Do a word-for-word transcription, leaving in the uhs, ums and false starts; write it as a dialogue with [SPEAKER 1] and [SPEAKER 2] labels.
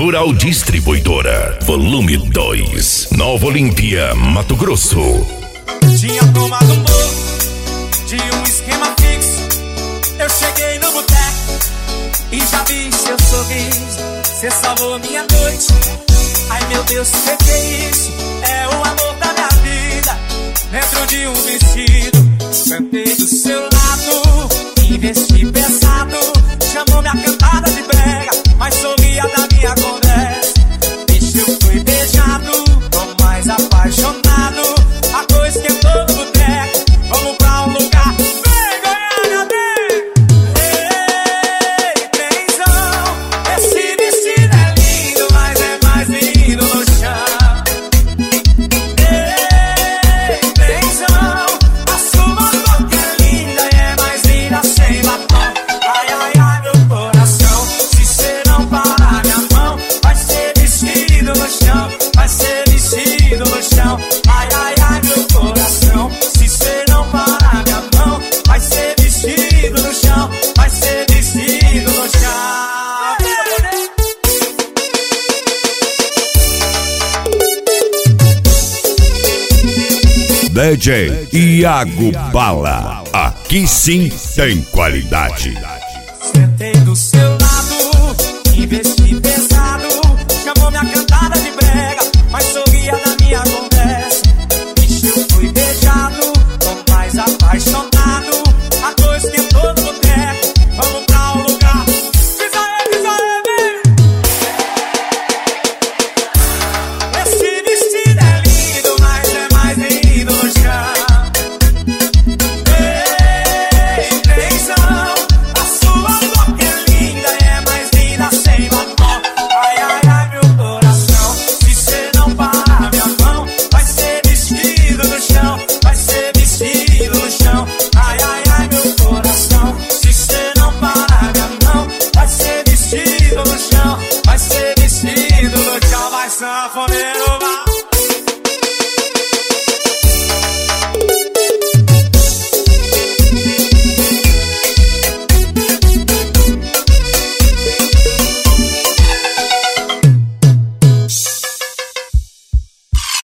[SPEAKER 1] Rural Distribuidora, volume dois, Nova Olímpia, Mato Grosso.
[SPEAKER 2] Tinha tomado um bolo de um esquema fixo. Eu cheguei no boteco e já vi seu sorriso. Cê salvou minha noite. Ai meu Deus, cê que é isso? É o amor da minha vida. Dentro de um vestido, sentei do seu lado, investi pesado. Chamou minha cantada de brega, mas sorria da minha conversa. Bicho, eu fui beijado, tô mais apaixonado. A coisa que eu tô no boteco, vamos pra um lugar bem Goiânia, bem. Ei, benzão, esse vestido é lindo, mas é mais lindo no chão. Ei, benzão, a sua boca é linda e é mais linda sem batom. Ai, ai, ai, meu coração, se cê não parar minha mão, vai ser vestido no chão, vai ser vestido no chão. Ai, ai, ai, meu coração, se cê não parar minha mão, vai ser vestido no chão, vai ser vestido no chão.
[SPEAKER 1] D J Iago Bala, aqui sim tem qualidade.
[SPEAKER 2] Sentei do seu lado, investi pesado. Chamou minha cantada de brega, mas sorria na minha conversa. Bicho, eu fui beijado, tô mais apaixonado. A coisa que eu tô no boteco, vamos pra um lugar. Diz aí, diz aí, baby. Esse vestido é lindo, mas é mais lindo no chão. Ei, benzão, a sua boca é linda e é mais linda sem batom. Ai, ai, ai, meu coração, se cê não parar minha mão, vai ser vestido no chão, vai ser vestido no chão. Ai, ai, ai, meu coração, se cê não parar minha mão, vai ser vestido no chão, vai ser vestido no chão. Vai, sanfoneiro.